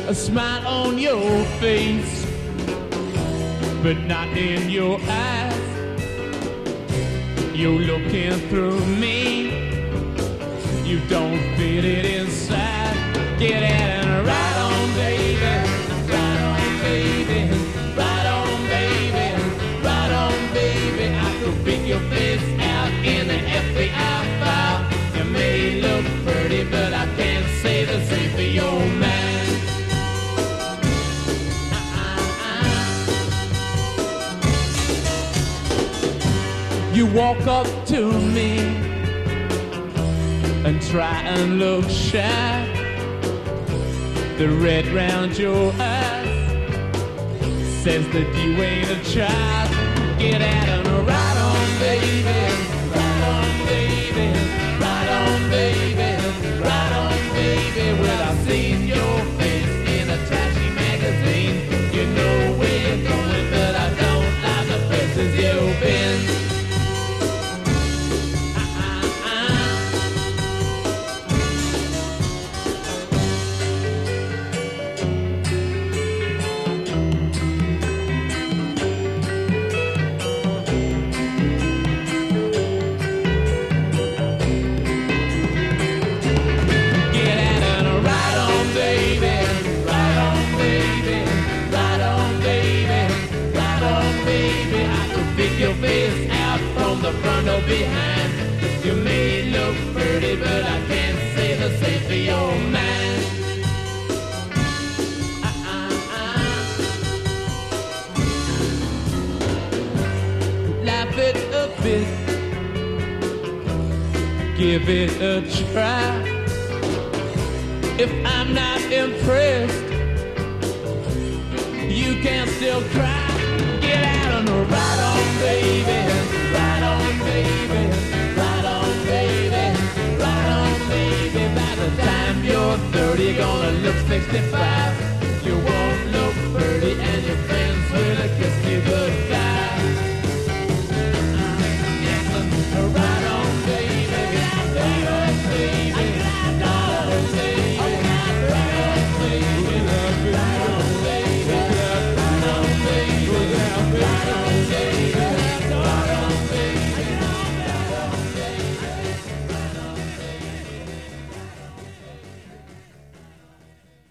a smile on your face, but not in your eyes. You're looking through me, you don't fit it inside. Get at and right on, baby, right on, baby, right on, baby, right on, baby. I could pick your face out in the FBI file. You may look pretty, but I can't say the same for your man. You walk up to me and try and look shy. The red round your eyes says that you ain't a child. Get at and right on, baby, right on, baby, right on, baby, right on, baby. Well, I've seen your face in a trashy magazine. You know where you're going, but I don't like the places you've been. Your face out from the front or behind. You may look pretty, but I can't say the same for your man. Laugh it a bit, give it a try. If I'm not impressed, you can still cry.